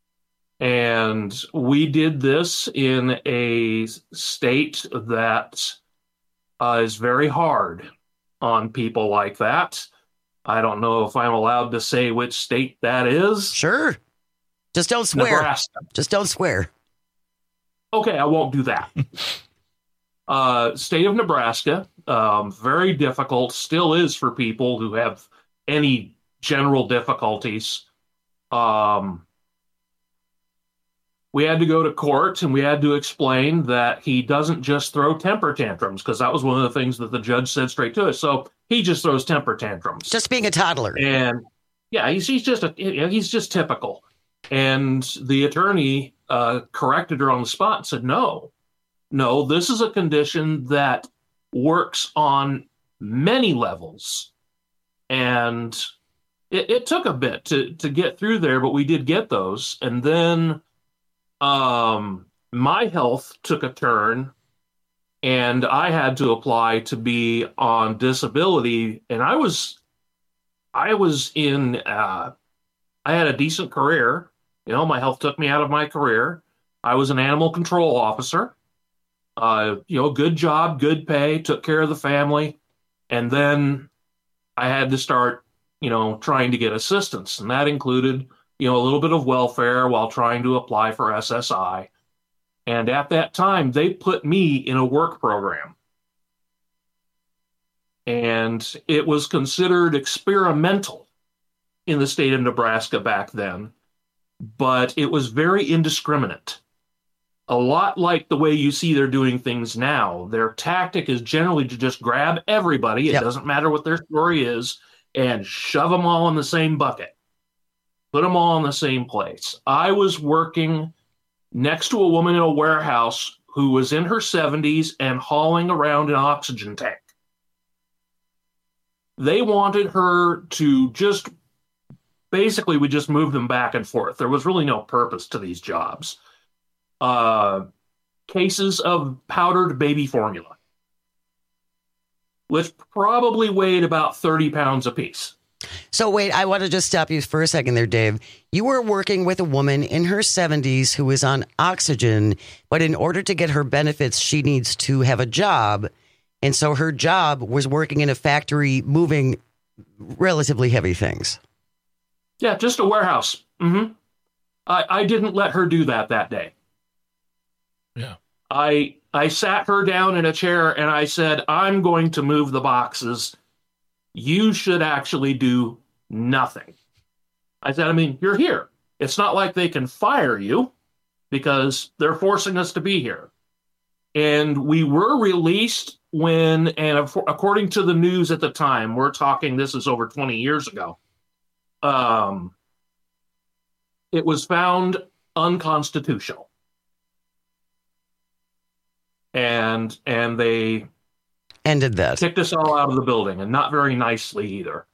And we did this in a state that uh, is very hard on people like that. I don't know if I'm allowed to say which state that is. Sure. Just don't swear. Nebraska. Just don't swear. Okay, I won't do that. uh, state of Nebraska, um, very difficult, still is for people who have any general difficulties. Um, we had to go to court and we had to explain that he doesn't just throw temper tantrums, because that was one of the things that the judge said straight to us. So he just throws temper tantrums. Just being a toddler. And yeah, he's, he's just a, he's just typical. And the attorney uh, corrected her on the spot and said, no, no, this is a condition that works on many levels. And it, it took a bit to, to get through there, but we did get those. And then um, my health took a turn, and I had to apply to be on disability. And I was, I was in, uh, I had a decent career. You know, my health took me out of my career. I was an animal control officer. Uh, you know, good job, good pay, took care of the family. And then I had to start, you know, trying to get assistance. And that included, you know, a little bit of welfare while trying to apply for S S I. And at that time, they put me in a work program. And it was considered experimental in the state of Nebraska back then, but it was very indiscriminate. A lot like the way you see they're doing things now. Their tactic is generally to just grab everybody, it yep. doesn't matter what their story is, and shove them all in the same bucket. Put them all in the same place. I was working next to a woman in a warehouse who was in her seventies and hauling around an oxygen tank. They wanted her to just, basically we just moved them back and forth. There was really no purpose to these jobs. Uh, cases of powdered baby formula, which probably weighed about thirty pounds apiece. So wait, I want to just stop you for a second there, Dave. You were working with a woman in her seventies who is on oxygen, but in order to get her benefits, she needs to have a job. And so her job was working in a factory moving relatively heavy things. Yeah, just a warehouse. Mm-hmm. I, I didn't let her do that that day. Yeah. I I sat her down in a chair and I said, I'm going to move the boxes. You should actually do nothing. I said, I mean, you're here. It's not like they can fire you because they're forcing us to be here. And we were released when, and according to the news at the time, we're talking, this is over twenty years ago, um, it was found unconstitutional. And and they ended that. Kicked us all out of the building, and not very nicely either.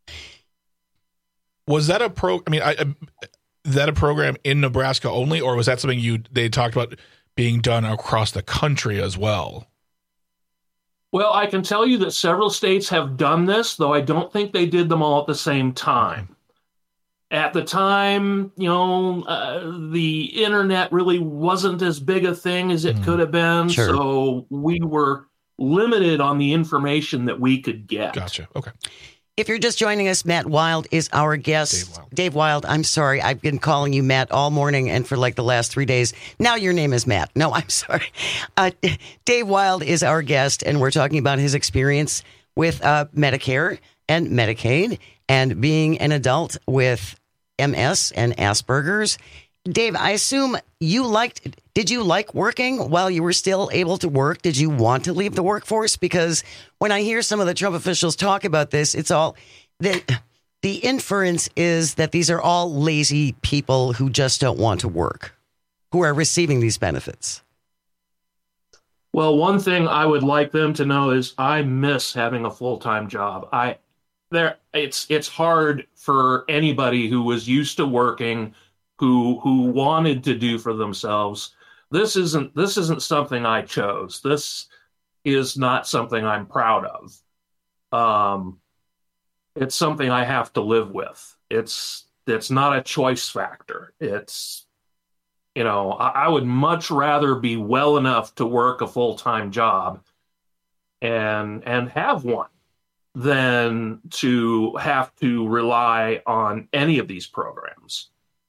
Was that a pro? I mean, I, I, that a program in Nebraska only, or was that something you they talked about being done across the country as well? Well, I can tell you that several states have done this, though I don't think they did them all at the same time. At the time, you know, uh, the internet really wasn't as big a thing as it mm. could have been, sure. So we were limited on the information that we could get. Gotcha. Okay. If you're just joining us, Matt Wild is our guest. Dave Wild. Dave Wild, I'm sorry. I've been calling you Matt all morning and for like the last three days. Now your name is Matt. No, I'm sorry. Uh, Dave Wild is our guest, and we're talking about his experience with uh, Medicare and Medicaid and being an adult with M S and Asperger's. Dave, I assume you liked, did you like working while you were still able to work? Did you want to leave the workforce? Because when I hear some of the Trump officials talk about this, it's all, the, the inference is that these are all lazy people who just don't want to work, who are receiving these benefits. Well, one thing I would like them to know is I miss having a full-time job. I, there, it's, it's hard for anybody who was used to working, who who wanted to do for themselves. This isn't this isn't something I chose. This is not something I'm proud of. Um, it's something I have to live with. It's it's not a choice factor. It's, you know, I, I would much rather be well enough to work a full-time job and and have one than to have to rely on any of these programs.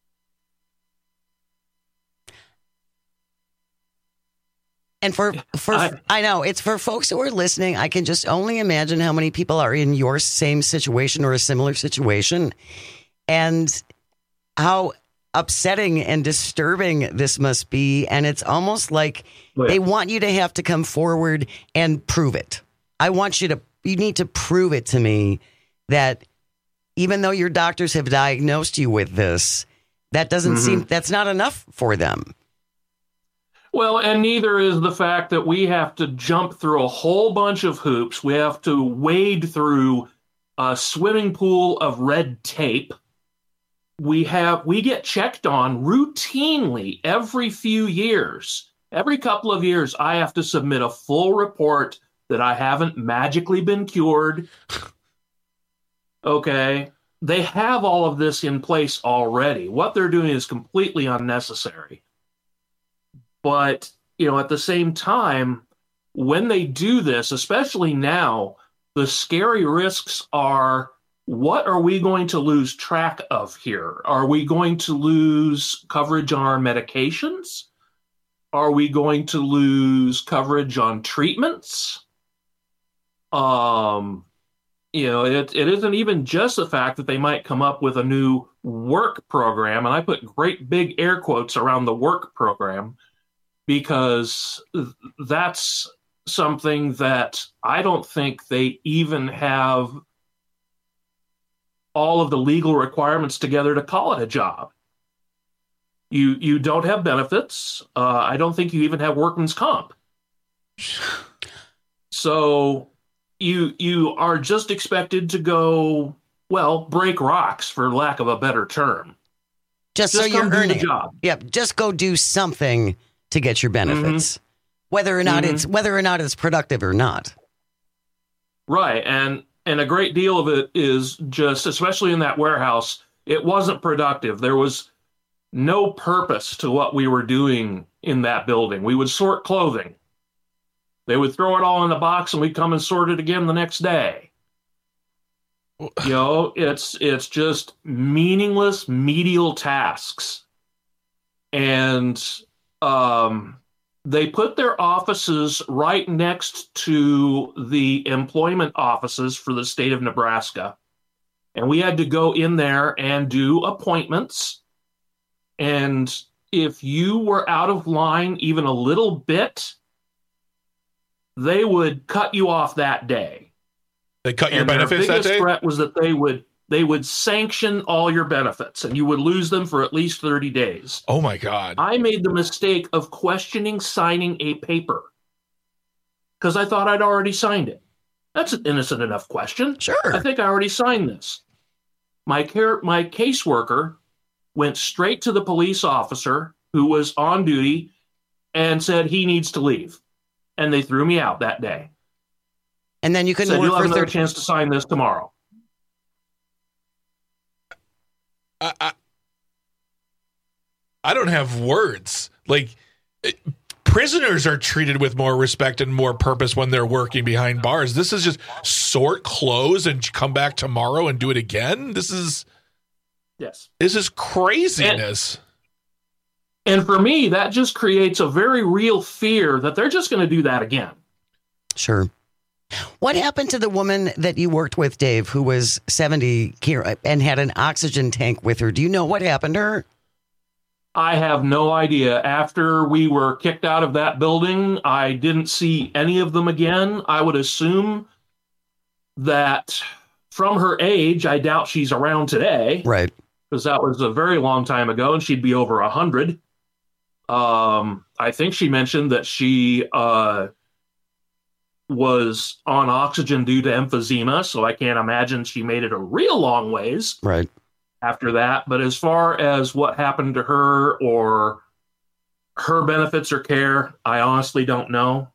And for, for I, I know, it's for folks who are listening, I can just only imagine how many people are in your same situation or a similar situation, and how upsetting and disturbing this must be. And it's almost like yeah. they want you to have to come forward and prove it. I want you to, you need to prove it to me that even though your doctors have diagnosed you with this, that doesn't mm-hmm. seem, that's not enough for them. Well, and neither is the fact that we have to jump through a whole bunch of hoops. We have to wade through a swimming pool of red tape. We have we get checked on routinely every few years. Every couple of years, I have to submit a full report that I haven't magically been cured. Okay. They have all of this in place already. What they're doing is completely unnecessary. But, you know, at the same time, when they do this, especially now, the scary risks are, what are we going to lose track of here? Are we going to lose coverage on our medications? Are we going to lose coverage on treatments? Um, you know, it, it isn't even just the fact that they might come up with a new work program, and I put great big air quotes around the work program, because that's something that I don't think they even have all of the legal requirements together to call it a job. You you don't have benefits. Uh, I don't think you even have workman's comp. So you you are just expected to go, well, break rocks, for lack of a better term. Just, just so you're earning a job. Yep, just go do something to get your benefits, mm-hmm. whether or not mm-hmm. it's whether or not it's productive or not. Right, and and a great deal of it is just, especially in that warehouse, it wasn't productive. There was no purpose to what we were doing in that building. We would sort clothing. They would throw it all in the box, and we'd come and sort it again the next day. You know, it's it's just meaningless medial tasks. And um, they put their offices right next to the employment offices for the state of Nebraska. And we had to go in there and do appointments. And if you were out of line even a little bit, they would cut you off that day. They cut your and benefits their that day? biggest threat was that they would they would sanction all your benefits, and you would lose them for at least thirty days. Oh, my God. I made the mistake of questioning signing a paper because I thought I'd already signed it. That's an innocent enough question. Sure. I think I already signed this. My care, my caseworker went straight to the police officer who was on duty and said he needs to leave. And they threw me out that day. And then you couldn't Said, work you'll have for another thirty chance to sign this tomorrow. I, I, I don't have words. Like, it, prisoners are treated with more respect and more purpose when they're working behind bars. This is just sort clothes and come back tomorrow and do it again. This is yes. This is craziness. And, and for me, that just creates a very real fear that they're just going to do that again. Sure. What happened to the woman that you worked with, Dave, who was seventy and had an oxygen tank with her? Do you know what happened to her? I have no idea. After we were kicked out of that building, I didn't see any of them again. I would assume that from her age, I doubt she's around today. Right. Because that was a very long time ago, and she'd be over one hundred. Um, I think she mentioned that she uh, was on oxygen due to emphysema, so I can't imagine she made it a real long ways. Right. After that. But as far as what happened to her or her benefits or care, I honestly don't know.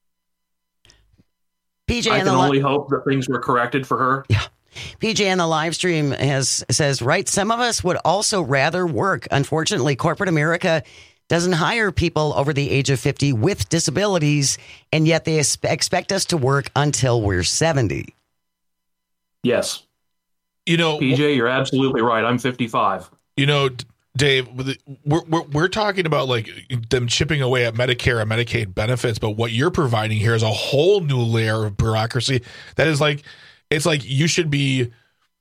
P J I can can only li- hope that things were corrected for her. Yeah. P J on the live stream has says, right, some of us would also rather work. Unfortunately, corporate America doesn't hire people over the age of fifty with disabilities, and yet they expect us to work until we're seventy. Yes. You know, P J, you're absolutely right. I'm fifty-five. You know, Dave, we're, we're, we're talking about like them chipping away at Medicare and Medicaid benefits, but what you're providing here is a whole new layer of bureaucracy that is like, it's like you should be,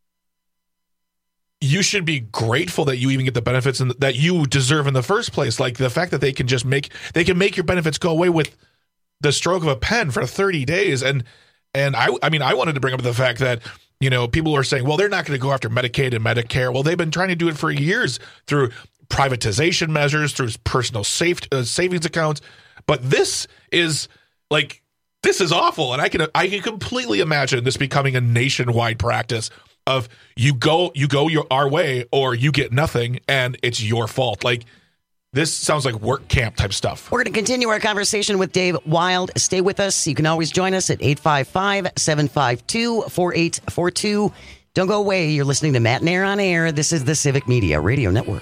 you should be grateful that you even get the benefits and that you deserve in the first place. Like the fact that they can just make, they can make your benefits go away with the stroke of a pen for thirty days. And, and I, I mean, I wanted to bring up the fact that, you know, people are saying, well, they're not going to go after Medicaid and Medicare. Well, they've been trying to do it for years through privatization measures, through personal safe, uh, savings accounts. But this is like, this is awful. And I can I can completely imagine this becoming a nationwide practice of you go you go your our way or you get nothing and it's your fault. Like, this sounds like work camp type stuff. We're going to continue our conversation with Dave Wild. Stay with us. You can always join us at eight five five, seven five two, four eight four two. Don't go away. You're listening to Matt and Air on Air. This is the Civic Media Radio Network.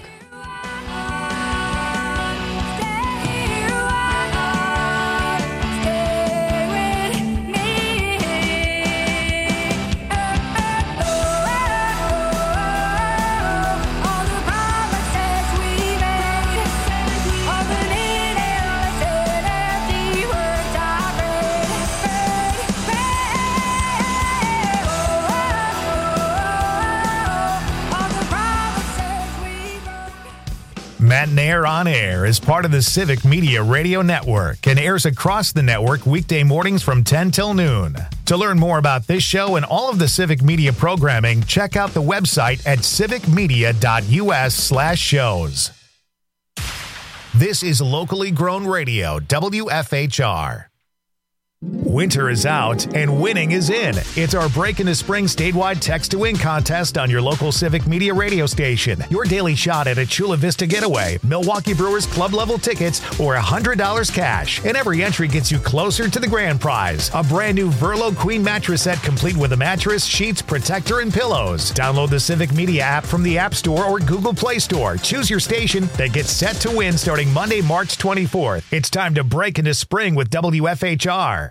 Matt and Air on Air is part of the Civic Media Radio Network and airs across the network weekday mornings from ten till noon. To learn more about this show and all of the Civic Media programming, check out the website at civicmedia.us slash shows. This is locally grown radio, W F H R. Winter is out and winning is in. It's our Break into Spring statewide text to win contest on your local Civic Media radio station. Your daily shot at a Chula Vista getaway, Milwaukee Brewers club level tickets, or one hundred dollars cash. And every entry gets you closer to the grand prize. A brand new Verlo Queen mattress set complete with a mattress, sheets, protector, and pillows. Download the Civic Media app from the App Store or Google Play Store. Choose your station that gets set to win starting Monday, March twenty-fourth. It's time to break into spring with W F H R.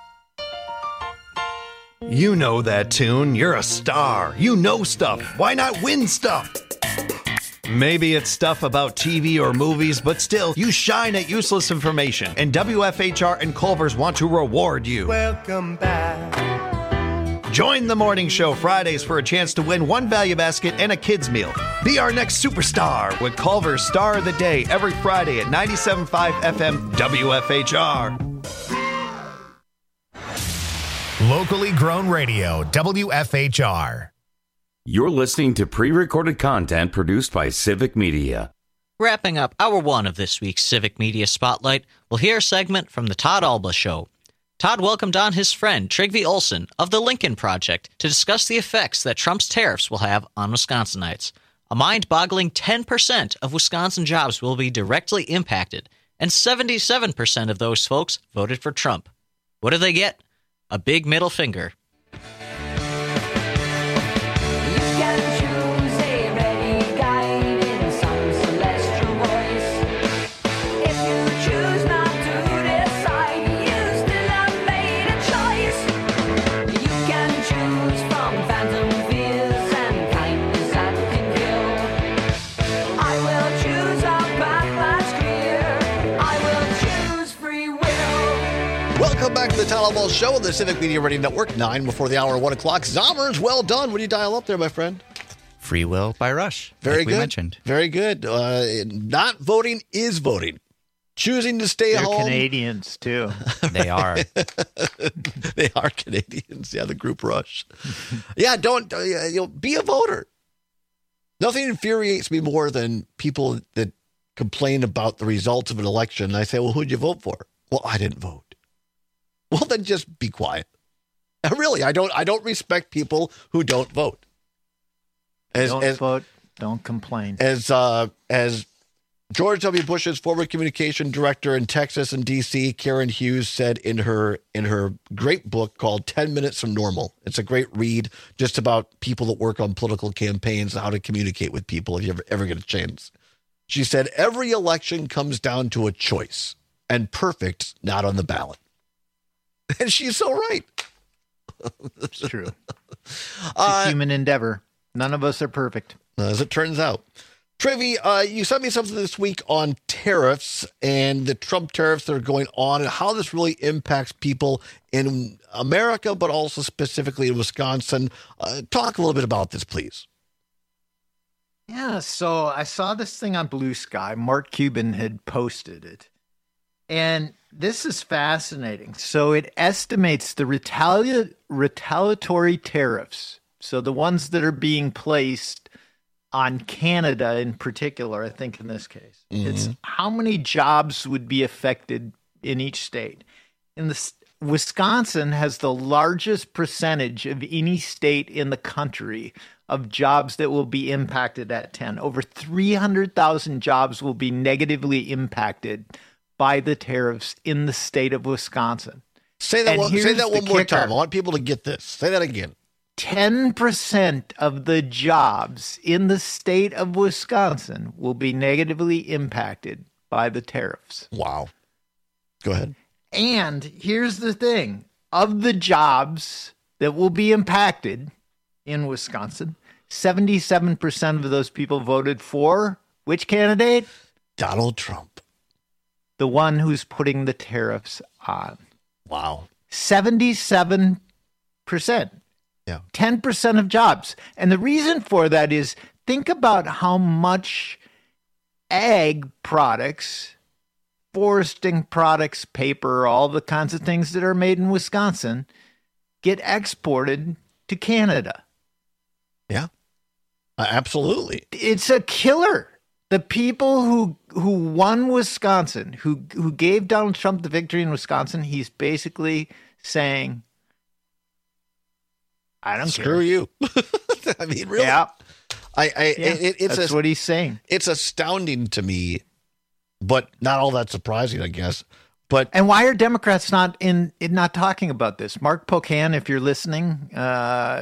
You know that tune. You're a star. You know stuff. Why not win stuff? Maybe it's stuff about T V or movies, but still, you shine at useless information. And W F H R and Culver's want to reward you. Welcome back. Join the morning show Fridays for a chance to win one value basket and a kid's meal. Be our next superstar with Culver's Star of the Day every Friday at ninety-seven point five F M W F H R. Locally grown radio, W F H R. You're listening to pre-recorded content produced by Civic Media. Wrapping up hour one of this week's Civic Media Spotlight, we'll hear a segment from the Todd Alba Show. Todd welcomed on his friend Trygve Olsen of the Lincoln Project to discuss the effects that Trump's tariffs will have on Wisconsinites. A mind-boggling ten percent of Wisconsin jobs will be directly impacted, and seventy-seven percent of those folks voted for Trump. What do they get? A big middle finger. Welcome back to the Todd Alba Show on the Civic Media Radio Network. Nine before the hour, one o'clock. Zommers, well done. What do you dial up there, my friend? Free Will by Rush. Very like good. We mentioned. Very good. Uh, not voting is voting. Choosing to stay They're home. Canadians, too. They are. They are Canadians. Yeah, the group Rush. Yeah, don't, uh, you know, be a voter. Nothing infuriates me more than people that complain about the results of an election. And I say, well, who'd you vote for? Well, I didn't vote. Well, then just be quiet. Really, I don't I don't respect people who don't vote. As, don't as, vote, don't complain. As uh, as George W. Bush's former communication director in Texas and D C, Karen Hughes, said in her in her great book called ten minutes from Normal. It's a great read just about people that work on political campaigns and how to communicate with people if you ever, ever get a chance. She said, every election comes down to a choice, and perfect's not on the ballot. And she's so right. It's true. It's uh, a human endeavor. None of us are perfect. As it turns out. Trivy, uh, you sent me something this week on tariffs and the Trump tariffs that are going on and how this really impacts people in America, but also specifically in Wisconsin. Uh, talk a little bit about this, please. Yeah, so I saw this thing on Blue Sky. Mark Cuban had posted it. And this is fascinating. So it estimates the retali- retaliatory tariffs, so the ones that are being placed on Canada in particular, I think in this case, mm-hmm. it's how many jobs would be affected in each state. In the Wisconsin has the largest percentage of any state in the country of jobs that will be impacted at ten. Over three hundred thousand jobs will be negatively impacted by the tariffs in the state of Wisconsin. Say that one, say that one more kicker. time. I want people to get this. Say that again. ten percent of the jobs in the state of Wisconsin will be negatively impacted by the tariffs. Wow. Go ahead. And here's the thing. Of the jobs that will be impacted in Wisconsin, seventy-seven percent of those people voted for which candidate? Donald Trump. The one who's putting the tariffs on. Wow. seventy-seven percent. Yeah. ten percent of jobs. And the reason for that is think about how much ag products, foresting products, paper, all the kinds of things that are made in Wisconsin get exported to Canada. Yeah. Uh, absolutely. It's a killer. The people who who won Wisconsin, who who gave Donald Trump the victory in Wisconsin, he's basically saying, I don't Screw care. you. I mean, really? Yeah. I, I, Yeah, it, it's that's a, what he's saying. It's astounding to me, but not all that surprising, I guess. But and why are Democrats not in, in not talking about this? Mark Pocan, if you're listening, uh,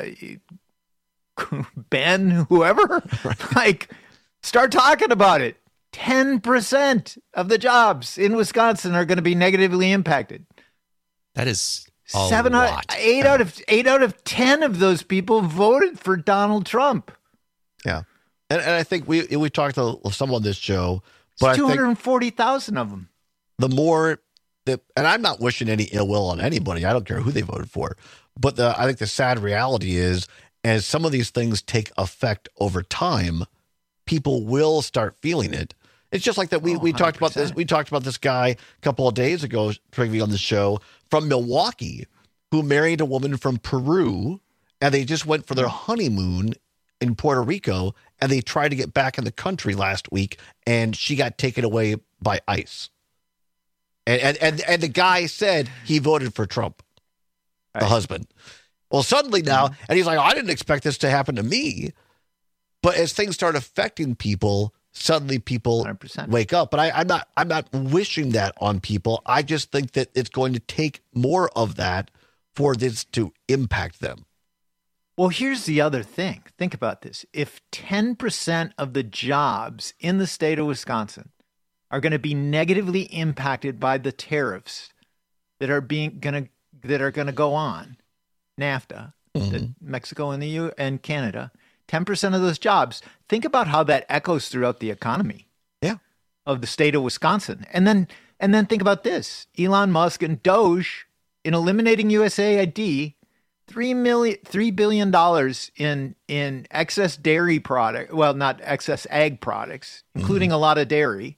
Ben, whoever, right. like, start talking about it. ten percent of the jobs in Wisconsin are going to be negatively impacted. That is a Seven lot. out, eight out of eight out of ten of those people voted for Donald Trump. Yeah, and, and I think we we talked to some on this show, but two hundred forty thousand of them. The more that, and I'm not wishing any ill will on anybody. I don't care who they voted for, but the I think the sad reality is, as some of these things take effect over time, people will start feeling it. It's just like that. We, oh, we talked about this. We talked about this guy a couple of days ago, previously on the show, from Milwaukee, who married a woman from Peru, and they just went for their honeymoon in Puerto Rico, and they tried to get back in the country last week, and she got taken away by ICE. And and and, and the guy said he voted for Trump, the right. husband. Well, suddenly now, mm-hmm. and he's like, oh, I didn't expect this to happen to me. But as things start affecting people, suddenly people one hundred percent wake up. But I, I'm not I'm not wishing that on people. I just think that it's going to take more of that for this to impact them. Well, here's the other thing. Think about this. If ten percent of the jobs in the state of Wisconsin are going to be negatively impacted by the tariffs that are being going to that are going to go on, NAFTA, mm-hmm. the Mexico and the U and Canada, ten percent of those jobs, think about how that echoes throughout the economy yeah. of the state of Wisconsin. And then and then think about this. Elon Musk and Doge, in eliminating U S A I D, three million three billion dollars in in excess dairy product, well, not excess ag products, including mm-hmm. a lot of dairy,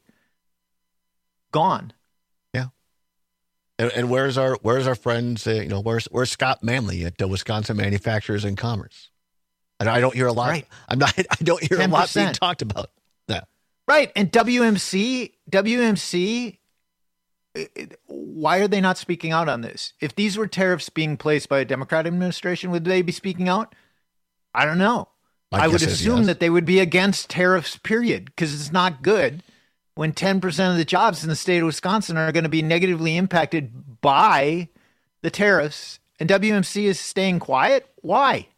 gone. Yeah. And, and where's our where's our friends, uh, you know, where's where's Scott Manley at uh, Wisconsin Manufacturers and Commerce? And I don't hear a lot. Right. I'm not. I don't hear ten percent. A lot being talked about that. Right. And W M C, W M C. Why are they not speaking out on this? If these were tariffs being placed by a Democratic administration, would they be speaking out? I don't know. I, I would assume yes. that they would be against tariffs. Period, because it's not good when ten percent of the jobs in the state of Wisconsin are going to be negatively impacted by the tariffs, and W M C is staying quiet. Why?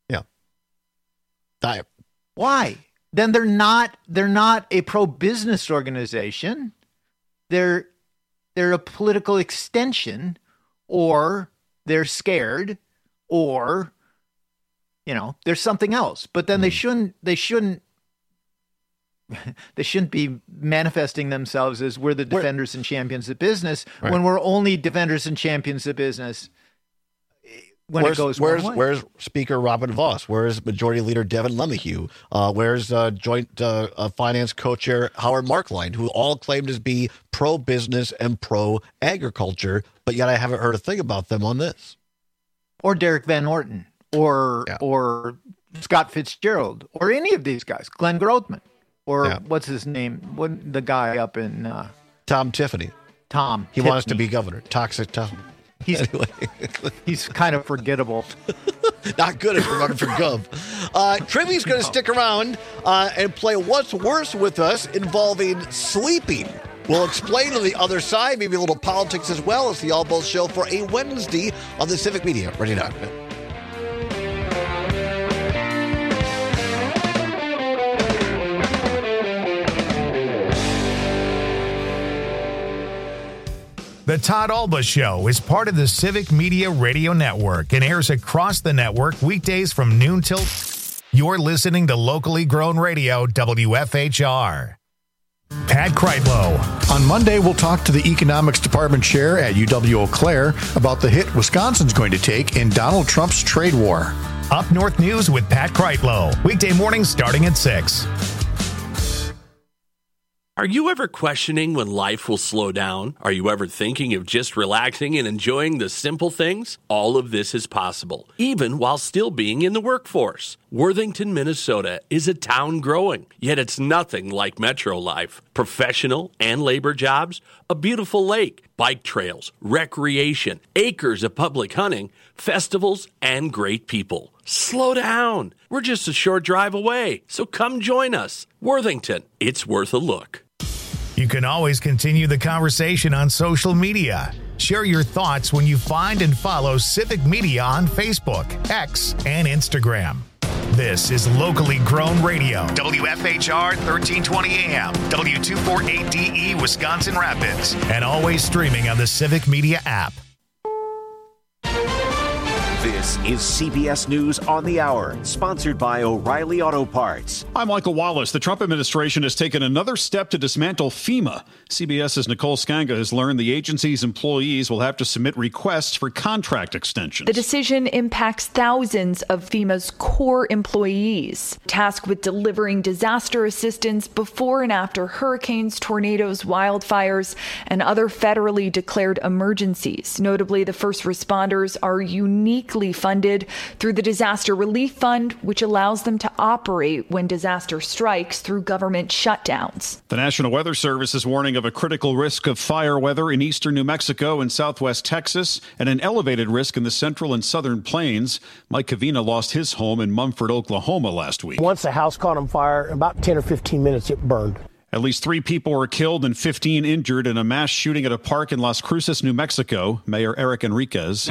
I, Why? Then they're not they're not a pro-business organization. They're they're a political extension, or they're scared, or you know, there's something else. But then mm. they shouldn't they shouldn't they shouldn't be manifesting themselves as we're the defenders we're, and champions of business right. when we're only defenders and champions of business when where's, it goes where's one way. Where's Speaker Robin Voss? Where's Majority Leader Devin LeMahieu? Uh, where's uh, Joint uh, uh, Finance Co-Chair Howard Markline, who all claim to be pro-business and pro-agriculture, but yet I haven't heard a thing about them on this. Or Derek Van Orton, or yeah. or Scott Fitzgerald, or any of these guys, Glenn Grothman, or yeah. what's his name? What the guy up in uh, Tom Tiffany? Tom. He Tiffany. wants to be governor. Toxic Tom. He's anyway. he's kind of forgettable. Not good at running for Gov. Uh, Trivia's going to no. stick around uh, and play What's Worse with us, involving sleeping. We'll explain on the other side, maybe a little politics as well, as the All Balls Show for a Wednesday on the Civic Media. Ready now. The Todd Alba Show is part of the Civic Media Radio Network and airs across the network weekdays from noon till... You're listening to locally grown radio, W F H R. Pat Kreitlow. On Monday, we'll talk to the Economics Department Chair at U W-Eau Claire about the hit Wisconsin's going to take in Donald Trump's trade war. Up North News with Pat Kreitlow. Weekday mornings starting at six. Are you ever questioning when life will slow down? Are you ever thinking of just relaxing and enjoying the simple things? All of this is possible, even while still being in the workforce. Worthington, Minnesota is a town growing, yet it's nothing like metro life. Professional and labor jobs, a beautiful lake, bike trails, recreation, acres of public hunting, festivals, and great people. Slow down. We're just a short drive away, so come join us. Worthington, it's worth a look. You can always continue the conversation on social media. Share your thoughts when you find and follow Civic Media on Facebook, X, and Instagram. This is locally grown radio. W F H R thirteen twenty A M, W two forty-eight D E, Wisconsin Rapids, and always streaming on the Civic Media app. This is C B S News on the Hour, sponsored by O'Reilly Auto Parts. I'm Michael Wallace. The Trump administration has taken another step to dismantle FEMA. CBS's Nicole Skanga has learned the agency's employees will have to submit requests for contract extensions. The decision impacts thousands of FEMA's core employees, tasked with delivering disaster assistance before and after hurricanes, tornadoes, wildfires, and other federally declared emergencies. Notably, the first responders are uniquely funded through the Disaster Relief Fund, which allows them to operate when disaster strikes through government shutdowns. The National Weather Service is warning of a critical risk of fire weather in eastern New Mexico and southwest Texas, and an elevated risk in the central and southern plains. Mike Cavina lost his home in Mumford, Oklahoma last week. Once the house caught on fire, in about ten or fifteen minutes it burned. At least three people were killed and fifteen injured in a mass shooting at a park in Las Cruces, New Mexico. Mayor Eric Enriquez.